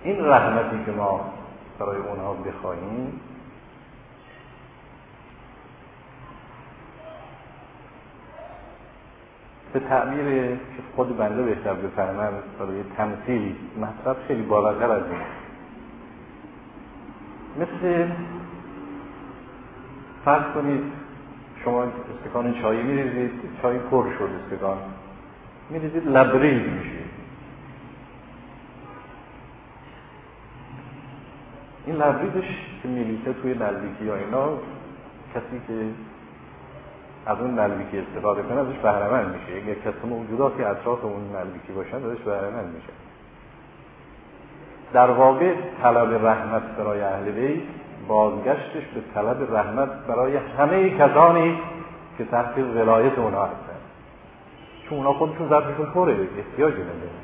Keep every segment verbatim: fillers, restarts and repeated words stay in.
این رحمتی که ما برای اونها بخواهیم به تعبیر که خود بنده بهتر بفهمم برای تمثیلی مطلب خیلی بالاتر از این، مثل فرض کنید شما استکان چایی میریزید، چای پر شد، استکان میریزید لبریز میشه. این لبریزش که میلیسه توی نزدیکی یا اینا، کسی که از اون نزدیکی استفاده کنه ازش بهره‌مند میشه. اگه کسی موجوداتی اطراف اون نزدیکی باشن ازش بهره‌مند میشه. در واقع طلب رحمت برای اهل بیت بازگشتش به طلب رحمت برای همه کسانی که تحت ولایت اونها هستن، چون اونها خودشون ظرفشون پره، احتیاجی نداره.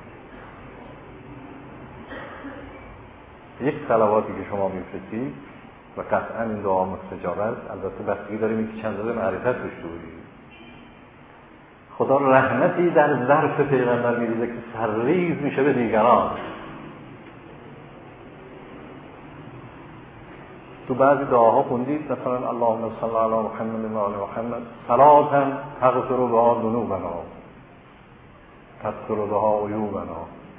یک صلواتی که شما میفرستید و قطعا این دعا مستجاب است، البته بستگی داریم که چند روز معرفت داشته باشید. خدا رحمتی در ظرف پیغمبر میریزه که سرریز میشه به دیگران. تو بعضی دعاها خوندید مثلا اللهم صل علی محمد و آل محمد صلاة تغفر بها ذنوبنا تستر بها عیوبنا.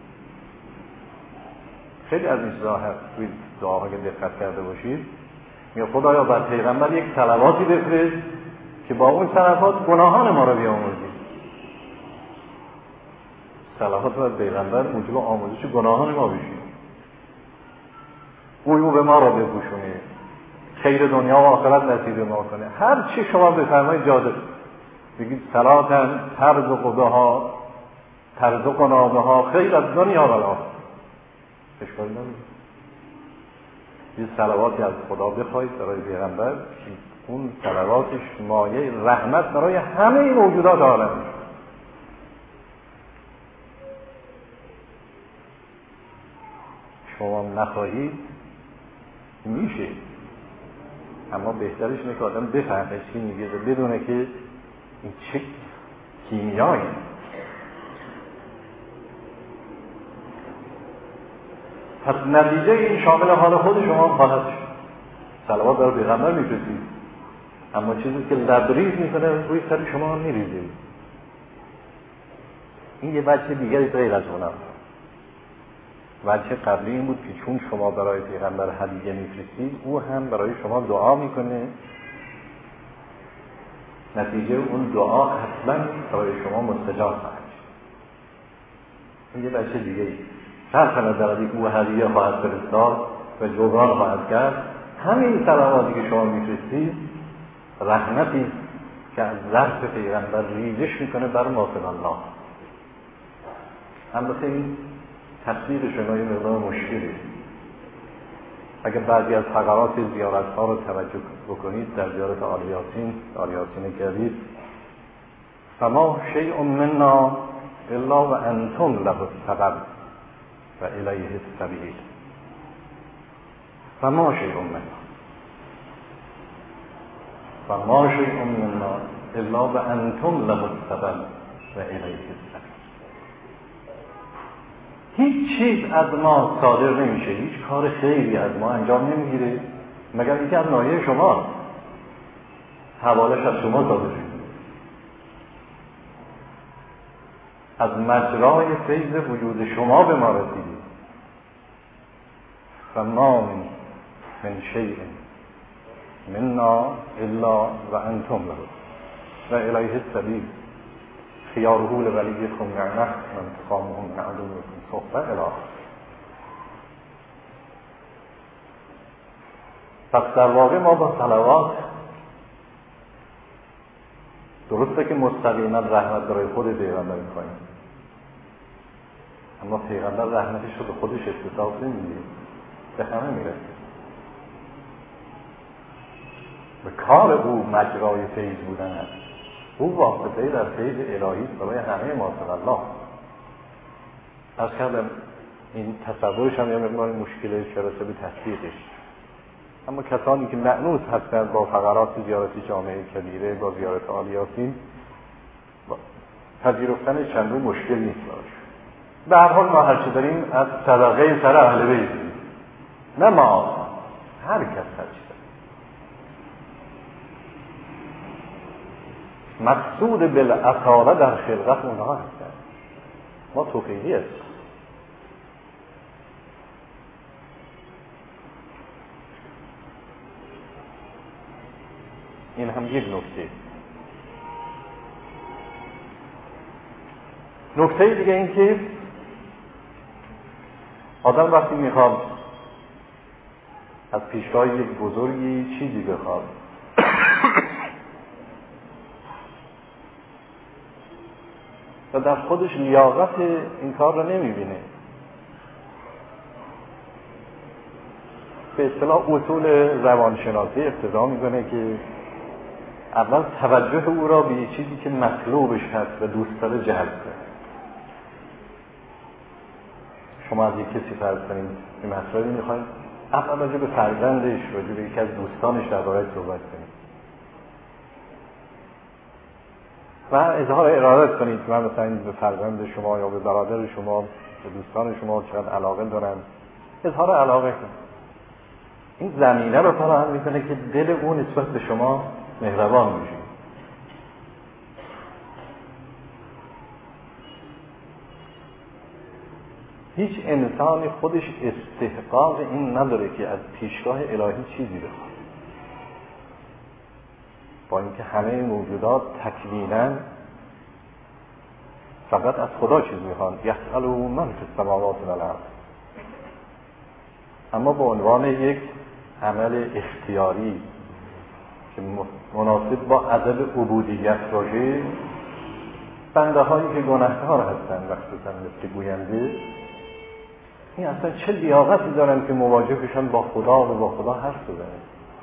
خیلی از این چیزا هست توی دعاها که دقت کرده باشید. میگه خدایا بر پیغمبر یک صلواتی بفرست که با اون صلوات گناهان ما رو بیامرزی. صلوات بر پیغمبر موجب آمرزش گناهان ما بشه، عیوب ما رو بپوشونه، خیر دنیا و آخرت نصیب ما کنه. هر چی شما بفرمایید جاده بگید صلاتاً ترزق بها ترزقنا بها خیر از دنیا و آخرت. اشکال نداره. یه صلواتی از خدا بخواید برای پیغمبر که اون صلواتش مایه رحمت برای همه موجودات عالم. شما نخواهید میشه، اما بهترش اینه که آدم بفهمه چی میگه، بدونه که این چه کیمیایی. پس نتیجه این شامل حال خود شما خواهد شد. صلوات برای پیغمبر میفرستید، اما چیزی که لبریز میکنه روی سر شما میریزه. این یه وجه دیگری غیر از اونم. وجه قبلی این بود که چون شما برای پیغمبر هدیه میفرستید، او هم برای شما دعا میکنه، نتیجه اون دعا حتما برای شما مستجاب خواهد شد. این یه وجه دیگری. شرط ندارد که او هدیه خواهد فرستاد و جبران خواهد کرد. همین صلواتی که شما میفرستید رحمتی که از ظرف پیغمبر ریزش میکنه بر ما فی الله. البته این تصویر شما یه مقدار مشکلی. اگر بعضی از فقرات زیارت ها رو توجه بکنید در زیارت آل یاسین، آل یاسین کبیر، فما شیء منا الا و انتم له السبب و الیه السبیل. فما شیء منا فما شیء منا الا و انتم له السبب و الیه السبیل. هیچ چیز از ما صادر نمیشه، هیچ کار خیری از ما انجام نمیگیره مگر اینکه از ناحیه شما، حوالش از شما صادر شده، از مجرای فیض وجود شما به ما رسیده. فما من شیء منا الا و انتم له و الیه السبیل خیاره لولیکم نعمه و انتقامهم من عدوکم صحبه اله. پس در واقع ما با صلوات درسته که مستقیما رحمت برای خود پیغمبر می‌کنیم، اما پیغمبر رحمتش رو به خودش اختصاص نمیده، به همه میرسه. به کار او مجرای فیض بودن است. او واسطه در فیض الهی برای همه ما صلی الله. از کردم این تصورش هم یه مقدار مشکله شرسه به تصدیقش، اما کسانی که مأنوس هستند با فقرات زیارت جامعه کبیره، با زیارت آل یاسین، پذیرفتن چندو مشکل نیست براش. به هر حال ما هرچی داریم از صدقه سر اهل بیت، نه ما، هر کس هرچی داریم. مقصود بالاصاله در خلقت اونها هستن، ما توفیقی هستیم. این هم یک نکته. نکته دیگه این که آدم وقتی میخواد از پیشگاه یک بزرگی چیزی بخواد و در خودش لیاقت این کار رو نمیبینه، به اصطلاح اصول روانشناسی اقتضا میکنه که اول توجه او را به چیزی که مطلوبش هست و دوست داره جلب کنه. شما از یک کسی فرض کنید که مطلبی میخواید اول راجع به فرزندش، راجع به یکی از دوستانش در باره صحبت کنید و اظهار ارادت کنید که من مثلا به فرزند شما یا به برادر شما، به دوستان شما چقدر علاقه دارم، اظهار علاقه کنید. این زمینه رو فراهم میکنه که دل اون نسبت به شما مهربان میشه. هیچ انسانی خودش استحقاق این نداره که از پیشگاه الهی چیزی بخواد، با اینکه همه موجودات تکویناً فقط از خدا چیز میخوان، یسأل من فی السماوات والارض، اما به عنوان یک عمل اختیاری که مناسب با ادب عبودیت باشه، بنده هایی که گناهکار هستند مخصوصا مثل گوینده، این اصلا چه لیاقتی دارن که مواجه بشن با خدا و با خدا حرف بزنن؟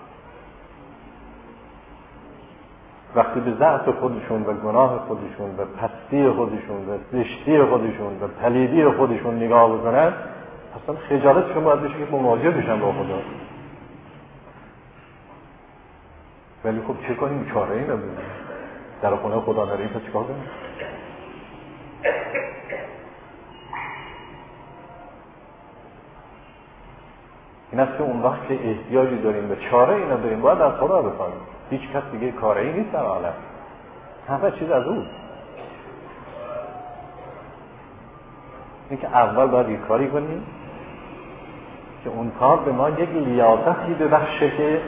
وقتی به ضعف خودشون و گناه خودشون و پستی خودشون و زشتی خودشون و پلیدی خودشون نگاه بکنن، اصلا خجالتشون باید بشه که مواجه بشن با خدا. ولی خب چه کنیم؟ چاره ای نداریم. در خونه خدا نریم پس چیکار کنیم؟ این است که اون وقت که احتیاجی داریم به چاره ای نداریم باید از خدا بخوایم. هیچ کس دیگه کاره ای نیست در عالم، همه چیز از او. این که اول باید یک کاری کنیم که اون کار به ما یک لیاقتی ببخشه که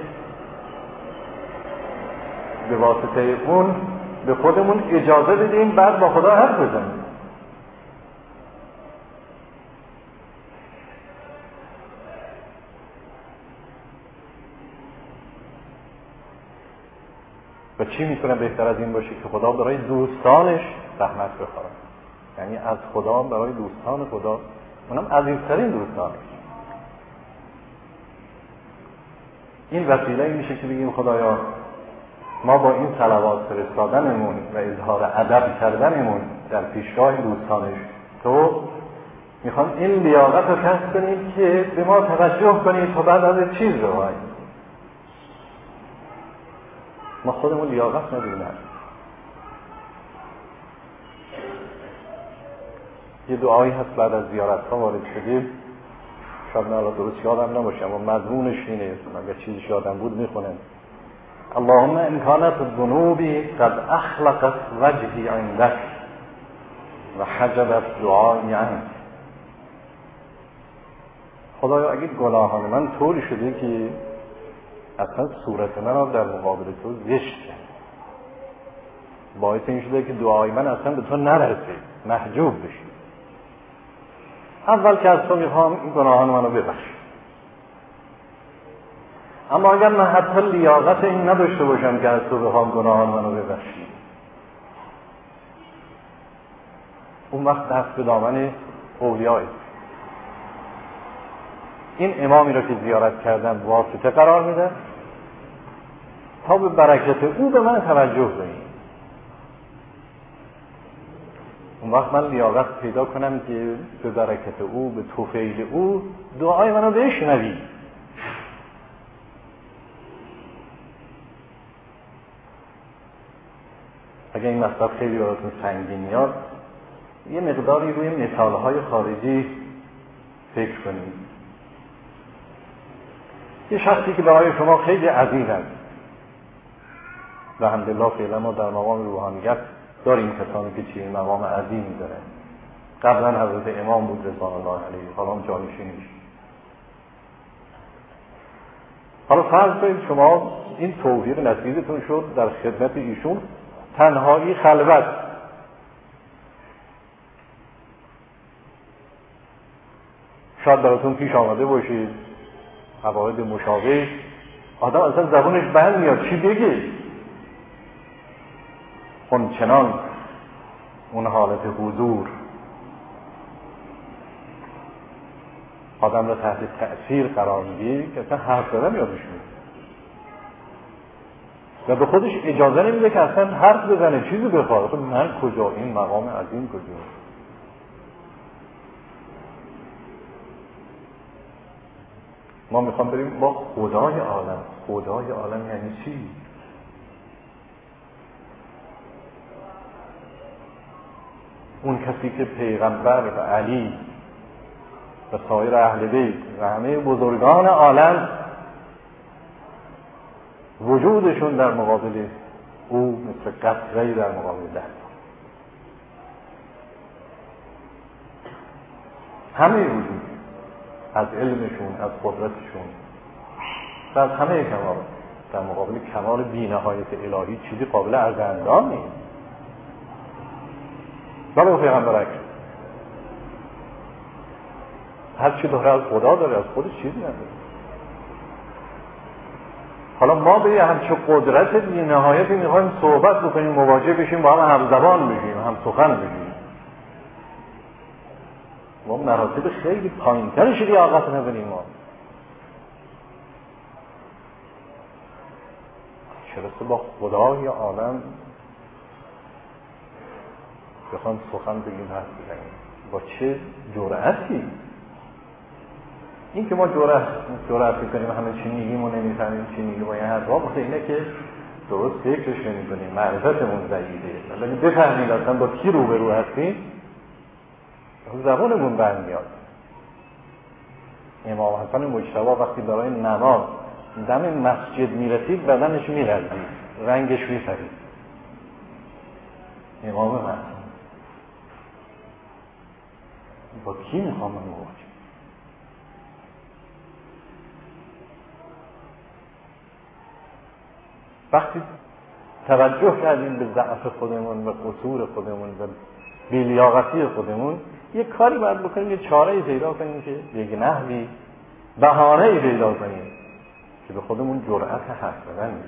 به واسطه اون به خودمون اجازه بدیم بعد با خدا حرف بزنیم. و چی میتونه بهتر از این باشه که خدا برای دوستانش رحمت بخواد؟ یعنی از خدا برای دوستان خدا، اونم عزیزترین دوستانش. این وسیله میشه که بگیم خدایا ما با این صلوات فرستادنمون و اظهار ادب کردنمون در پیشگاه دوستانش تو میخوام این لیاقت رو کسب کنیم که به ما توجه کنیم تا بعد از چیز بخوایم. ما خودمون لیاقت نداریم. یه دعایی هست بعد از زیارت ها وارد شدیم، شاید نه را درست یادم نباشه اما مضمونش اینه، اگر چیزش یادم بود میخونم. اللهم ان کانت ذنوبی قد اخلقت وجهی عندک و حجبت دعایی عنک. خدایا اگه گناهان من طوری شده که اصلا صورت من را در مقابل تو زشته، باعث این شده که دعای من اصلا به تو نرسه، محجوب بشی. اول که از تو میخوام این گناهان منو ببخش. اما اگر من حتی لیاقت این نداشته باشم که از تو بخوام گناهان منو ببخشی، اون وقت دست به دامن اولیایی. این امامی را که زیارت کردم واسطه قرار میده تا به برکت او به من توجه کنی. اون وقت من لیاقت پیدا کنم که به برکت او، به توفیل او دعای منو بشنوی. اگه این مطلب خیلی براتون سنگین میاد یه مقداری روی مثالهای خارجی فکر کنید. یه شخصی که برای شما خیلی عزیز است، الحمدلله فعلا ما در مقام روحانیت داریم کسانی که چیه مقام عظیمی دارن. قبلا حضرت امام بود رضوان الله علیه، حالا جانشینیش. حالا فرض کنید شما این توفیق نصیبتون شد در خدمت ایشون، تنهایی خلوت، شاید براتون پیش آمده باشید قواعد مشابه، آدم اصلا زبونش بند میاد چی بگه، اون چنان اون حالت حضور آدم را تحت تأثیر قرار میده که اصلا حرف زدن یادش میاد و به خودش اجازه نمیده که اصلا حرف بزنه، چیزی بخواد. من کجا، این مقام عظیم کجا؟ ما میخوام بریم با خدای عالم. خدای عالم یعنی چی؟ اون کسی که پیغمبر و علی و سایر اهل بیت و همه بزرگان عالم وجودشون در مقابل او مثل قطره‌ای در مقابل دریا، همه وجود از علمشون، از قدرتشون و از همه کمال در مقابل کمال بی‌نهایت الهی چیزی قابل ارزندان نیست. ولی پیغمبر اکرم هر چی داره از خدا داره، از خودش چیزی نداره. حالا ما به یه همچه قدرت بی‌نهایتی میخوایم صحبت بکنیم، مواجه بشیم، با هم همزبان بشیم، هم سخن بشیم. ما مراتب خیلی پایین‌ترش لیاقت نداریم. ما چرا با خدای عالم بخوام سخن بگیم، حرف بزنیم؟ با چه جرأتی؟ این که ما جرأت جرأت می‌کنیم همه چی میگیم و نمی‌فهمیم چی میگیم و این حرفا، واسه اینه که درست فکرش نمی‌کنیم، معرفتمون ضعیفه. ولی بفهمید اصلا با کی روبرو هستیم، زبانمون بند میاد. امام حسن مجتبی وقتی برای نماز دم مسجد میرسید بدنش میلرزید، رنگش میپرید. امام حسن با کی میخوام من مواجه؟ وقتی توجه کردیم به ضعف خودمون و قصور خودمون و بی‌لیاقتی خودمون، یه کاری باید بکنیم، یه چاره‌ای پیدا کنیم که یک نحوی بهانه‌ای پیدا کنیم که به خودمون جرأت حرف زدن بدیم.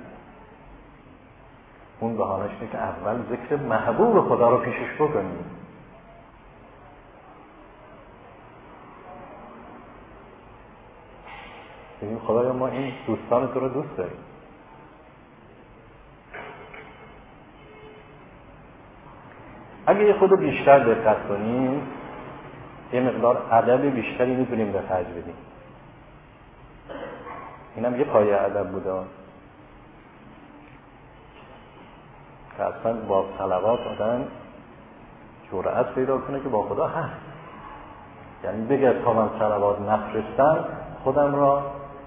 اون بهانه‌اش اینه که اول ذکر محبوب خدا رو پیشش بکنیم. بگیم خدایا ما این دوستان تو رو دوست داریم. اگه یه خود بیشتر دقت کنیم، یه مقدار ادب بیشتری میتونیم به خرج بدیم. اینم یه پایه ادب بوده که اصلا با صلوات آدم جرأت پیدا کنه که با خدا هست. یعنی بگه تا من صلوات نفرستم خودم را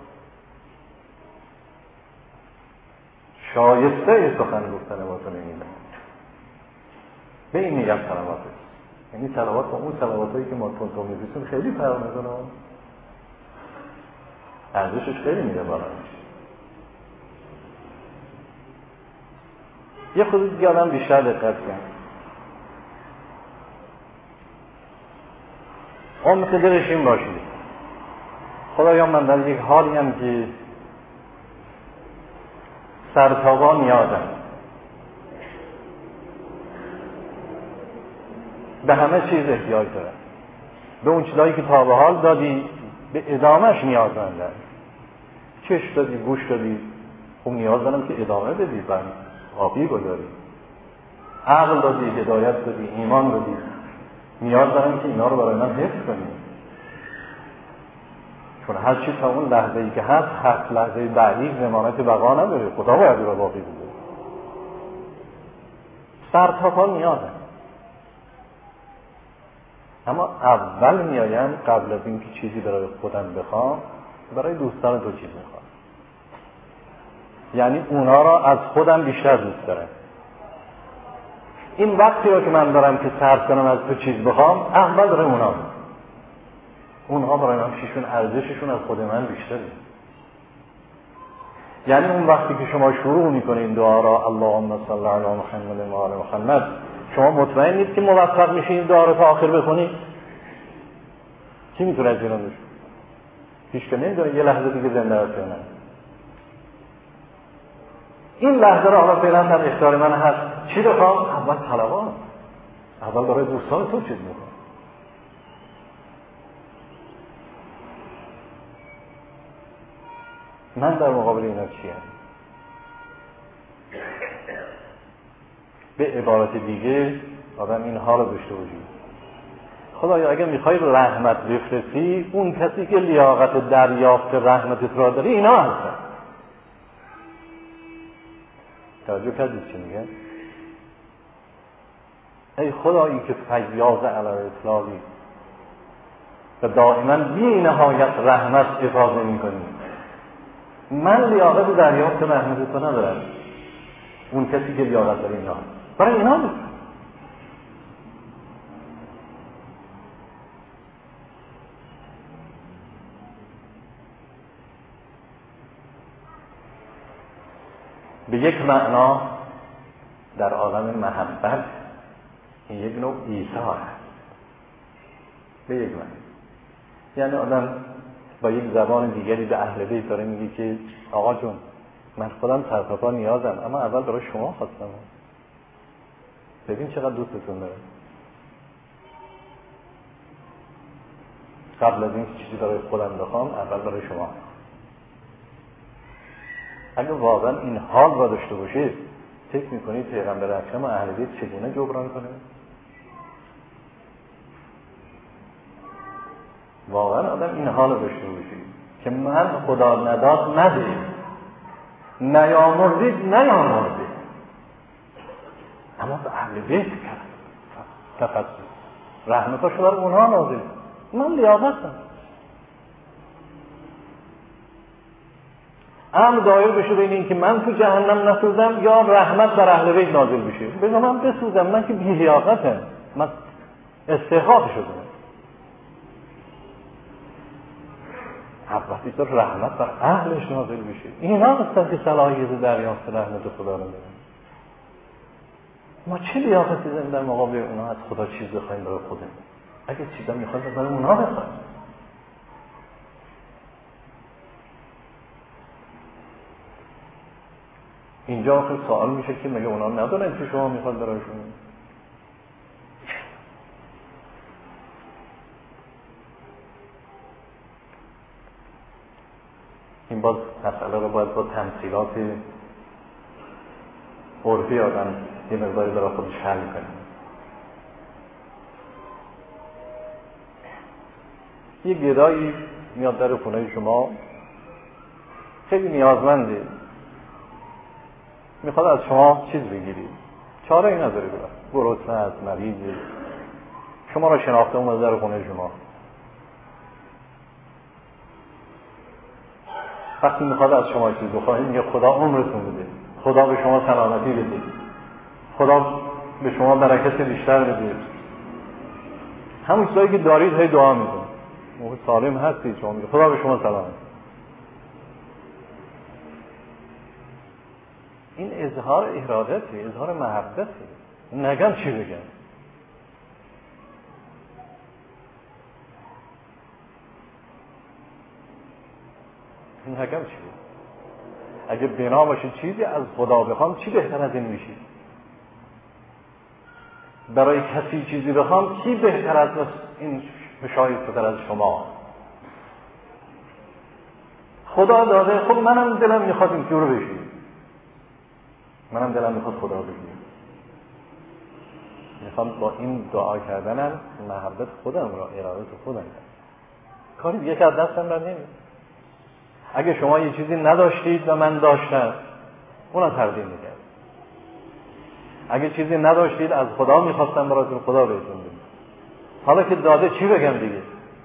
شایسته سخن گفتن با تو نمیدم. به این میگم صلوات است. یعنی صلوات با اون صلواتایی که ما تون تون می‌رسیم خیلی فرق می‌کنه. ارزشش خیلی میره بالا. یه خود دیگه آدم بیشتر دقت کنه. اون مثل دلش این باشید خدایا من در یک حالی هم که سرتاپا نیازم، به همه چیز احتیاج دارم، به اون چیزایی که تا به حال دادی به ادامهش نیازمندم. چشم دادی، گوش دادی، خب نیاز دارم که ادامه بدی، بر آبی گذاری. عقل دادی، هدایت دادی، ایمان دادی، نیاز دارم که اینا رو برای من حفظ کنی، چون هر چیز تا اون لحظه ای که هست هست لحظه بعدی ضمانت بقا نداره. خدا باید رو باقی بوده. سر تا پا نیازم. اما اول میایم قبل از اینکه چیزی برای خودم بخوام برای دوستان تو چیز میخوام، یعنی اونا را از خودم بیشتر دوست دارم. این وقتی را که من دارم که صرف کنم از تو چیز بخوام، اول برای اونا اونها برای من چیشون ارزششون از خود من بیشتره. یعنی اون وقتی که شما شروع میکنید دعا را اللهم صل علی محمد و آل محمد، شما مطمئنید که موفق میشین این دعا را تا آخر بخونید؟ کی میتونه از اینا بشه؟ هیچ که نمیدونه یه لحظه دیگه زنده است یا نه. این لحظه را حالا فعلا در اختیار من هست، چی بخوام؟ اول طلبان، اول برای دوستان تو چیز میکنم. من در مقابل اینا چی هم؟ به عبارت دیگه آدم اینها رو داشته باشید. خدایا اگه میخوای رحمت بفرستی، اون کسی که لیاقت دریافت رحمتت را داره اینا هستن. توجه کردید چی میگه؟ ای خدایی که فیاض علی اطلاقی و دائما بی نهایت رحمت افاضه میکنی، من لیاقت دریافت رحمت تو ندارم، اون کسی که لیاقت داره اینا برای اینا بود. به یک معنا در عالم محبت این یک نوع ایثار است. به یک معنا یعنی آدم با یک زبان دیگری به اهل بیت داره میگه که آقا جون من خودم سرتاپا نیازم، اما اول برای شما خواستم. ببین چقدر دوستتون داره. قبل از این چیزی برای خودم بخوام، اول برای شما. اگه واقعا این حال را داشته باشید، فکر میکنید پیغمبر اکرم و اهل بیت چگونه جبران کنه؟ واقعا آدم این حال رو داشته باشید که من خدا نداد نده، نیامرزید نیامرزید، اما به اهل بیت کرد تفضل رحمتاش برای اونها نازل، من لیاقتم. هم دایر بشه بین این که من تو جهنم نسوزم یا رحمت بر اهل بیت نازل بشه. بگم من بسوزم، من که بی لیاقتم، من استحقاق شدم. اول بیشتر رحمت بر اهلش نازل بشه. اینا هستن که صلاحیت دریافت رحمت خدا رو دارن. ما چه لیاقتی داریم در مقابل اونا از خدا چیز بخوایم برای خودمون؟ اگه چیزا میخوایم برای اونها بخوایم. اینجا آخر سوال میشه که مگه اونا ندارن که شما میخواد برایشون؟ این باز مسئله رو باید با تمثیلات عرفی آدم یه مقداری برای خودش حل کنه. یه گدایی میاد در خونه شما، خیلی نیازمنده، میخواد از شما چیز بگیرید، چاره ای نداره، برا گرسنه است، مریضه، شما را شناخته اومده در خونه شما. وقتی میخواد از شما چیز بخواهید میگه خدا عمرتون بده، خدا به شما سلامتی بده، خدا به شما برکت بیشتر بده. همون چیزایی که دارید هی دعا میکنید، موقع سالم هستید شما میگه خدا به شما سلامت. این اظهار ارادته، اظهار محبته. نگم چی بگم. این نگم چی بگم. اگه بنا باشه چیزی از خدا بخوام، چی بهتر از این میشه؟ برای کسی چیزی بخوام، کی بهتر از این شایسته از شما؟ خدا داده، خب منم دلم میخواد این جور بشه، منم دلم میخواد خدا بگیم. میخوام با این دعا کردنم محبت خودم را، ارادت خودم را. کاری دیگه که از دستم بر نمیاد. اگه شما یه چیزی نداشتید و من داشتم، اونم تقدیم میکرد. اگه چیزی نداشتید از خدا میخواستم براتون، خدا بهتون بده. حالا که داده چی بگم دیگه؟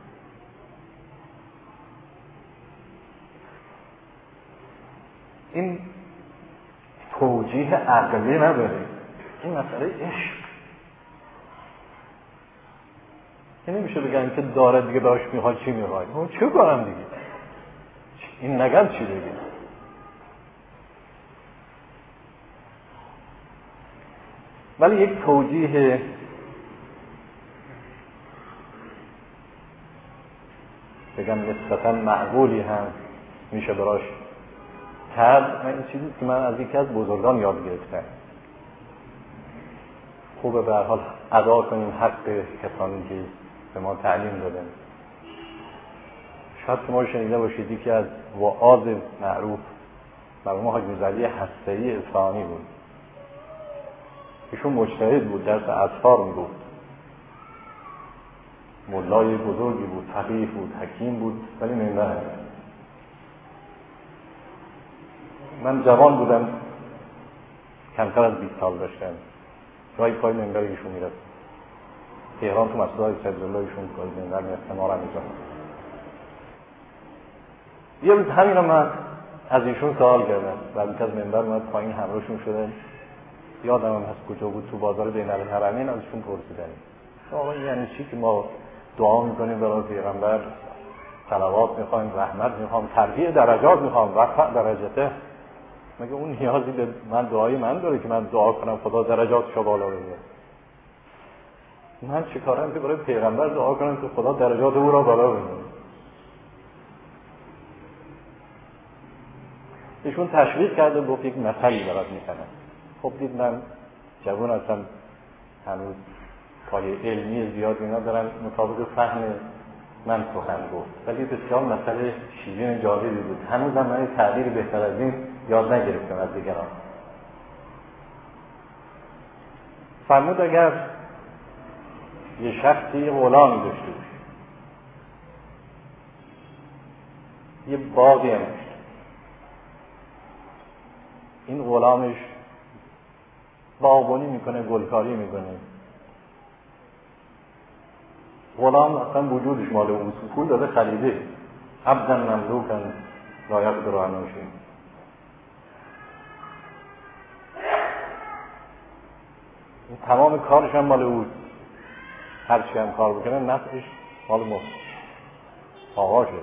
این توجیه عقلی نداره، این مسئله عشق. این نمیشه بگن که داره دیگه داشت میخواد چی میخواد، اون چه کنم دیگه؟ این نگم چی بگم؟ ولی یک توجیه بگم نسبتا معقولی هم میشه براش کرد. من این چیزی که من از یکی از بزرگان یاد گرفتم، خوبه به هر حال ادا کنیم حق کسانی که به ما تعلیم دادن. شاید شما شنیده باشید یکی از وعاظ معروف مرحوم حاج میرزایی هسته‌ای اصفهانی بود. ایشون مجتهد بود، درس اذکار میگفت، مولای بزرگی بود، فقیه بود، حکیم بود، ولی منبر نداشت. من جوان بودم، کمتر از بیست سال داشتم، جایی پای منبر ایشون میرفت. تهران تو مسجد های صدرالله ایشون پای منبر میرفت، ما را میزن. یه روز همین رو من از ایشون سوال کردم، بعد که از منبر اومد پایین همراهشون شدن، یادم هم هست کجا بود، تو بازار بین الحرمین، از ایشون پرسیدن آقا یعنی چی که ما دعا میکنیم برای پیغمبر، صلوات میخوایم، رحمت میخوایم، ترفیع درجات میخوایم، رفع درجته؟ مگه اون نیازی به من دعای من داره که من دعا کنم خدا درجاتشو بالا ببره؟ من چه کارم که برای پیغمبر دعا کنم که خدا درجات او را بالا ببره؟ ایشون تشویق کرده گفت یک مثلی برات میزنم. خب دید من جوان هستم، هنوز پای علمی زیاد اینا دارن، مطابق فهم من سخن گفت، ولی بسیار مسئله شیرین جالبی بود. هنوزم من تعبیر بهتر از این یاد نگرفتم از دیگران. فرمود اگر یه شخصی غلامی داشته باشه، یه باغی هم داشته، این غلامش باغبانی میکنه، گلکاری میکنه، غلام اصلا وجودش مال اون، پول داده خریده، عبداً مملوکاً لا یقدر علی شیء. تمام کارش هم مال او، هر چی هم کار بکنه نفعش مال ما آقاشه.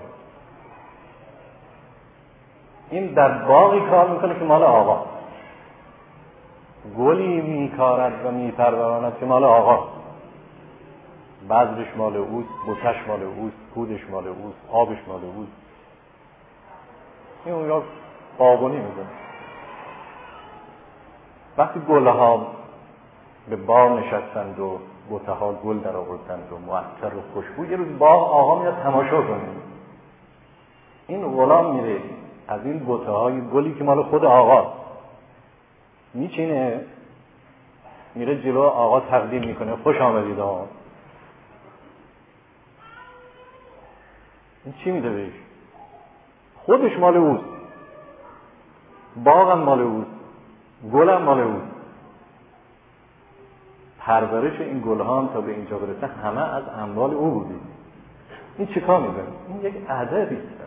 این در باغی کار میکنه که مال آقا، گلی میکارد و میپروراند که مال آقا، بذرش مال اوست، بوتش مال اوست، پودش مال اوست، آبش مال اوست. این اونجا باغبانی میکنه. وقتی گلها به باغ نشستند و بوتها گل در آوردند و معطر و خوشبو، یه روز باغ آقا میاد تماشا کنه. این غلام میره از این بوتهای گلی که مال خود آقا میچینه، میره جلو آقا تقدیم میکنه، خوش آمدید آقا. این چی میده بهش؟ خودش مال اوست، باغم مال اوست، گلم مال اوست. پرورش این گلها تا به اینجا برسه همه از اموال او بوده. این چه کار میکنه؟ این یک ادبی است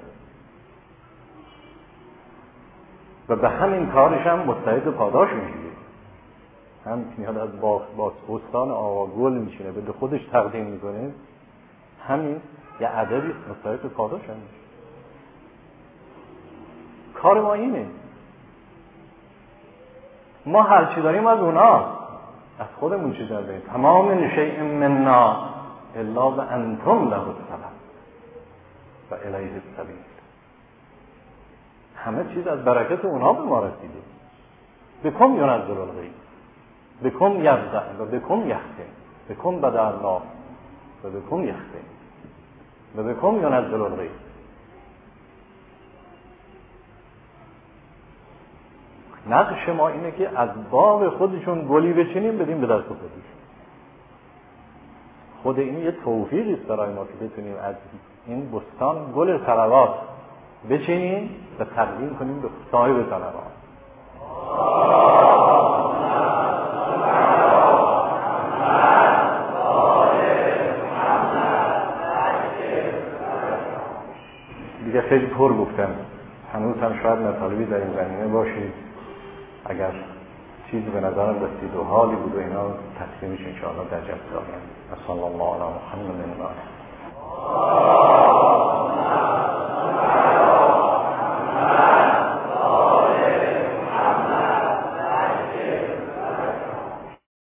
و به همین کارش هم مستعد پاداش میشه. هم میاد از باغ باز بستان آقا گل میشینه به خودش تقدیم میکنه، همین یه ادبی مستعد پاداش هم میشه. کار ما اینه، ما هر چی داریم از اونا، از خودمون چیز نداریم. تمام شیء منا الا و انتم له السلام و الیه السبیل. همه چیز از برکت اونها به ما رسیده. بکم ینزل الغیث، بکم یبدأ و بکم یختم، بکم بدأ الله و بکم یختم و بکم ینزل الغیث. نقش ما اینه که از باغ خودشون گلی بچینیم بدیم به دست خودشون. خود این یه توفیقی است برای ما که بتونیم از این بستان گل صلوات بچینیم و تقدیم کنیم به صاحب صلوات. دیگه خیلی پر گفتم، هنوز هم شاید مطالبی در این زمینه باشید. اگر چیزی به نظرم رسید و حالی بود و اینا تقسیمش انشاءالله در جلسه آینده. صلی الله علی محمد و آله.